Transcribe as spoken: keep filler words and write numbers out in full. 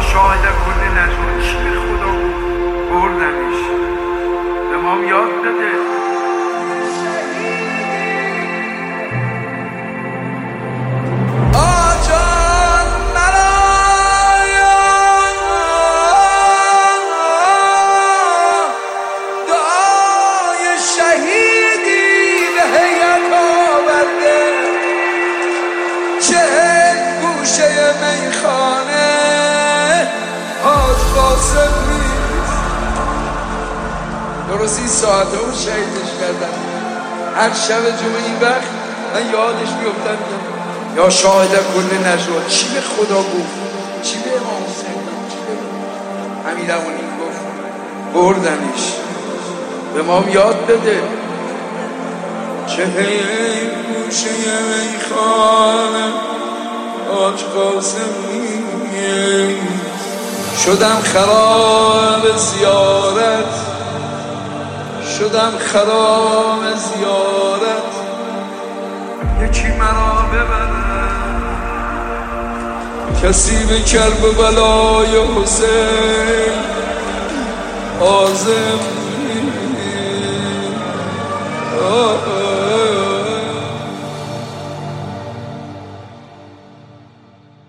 شاهد کل نشد چی به خدا بردنش به ما یاد بده. میخانه حاج قاسم نیست. درست این ساعته اون شهیدش کردن. هر شب جمعه این وقت من یادش میفتم یا شاهد کل نجوى چی به خدا گفت، چی به امام حسین گفت، چی به امیرالمومنین گفت بردنش به ما یاد بده. چه گوشه میخانه حاج قاسم شدم خراب زیارت، شدم خراب زیارت یکی مرا ببره کسی به کرب بلای حسین عازم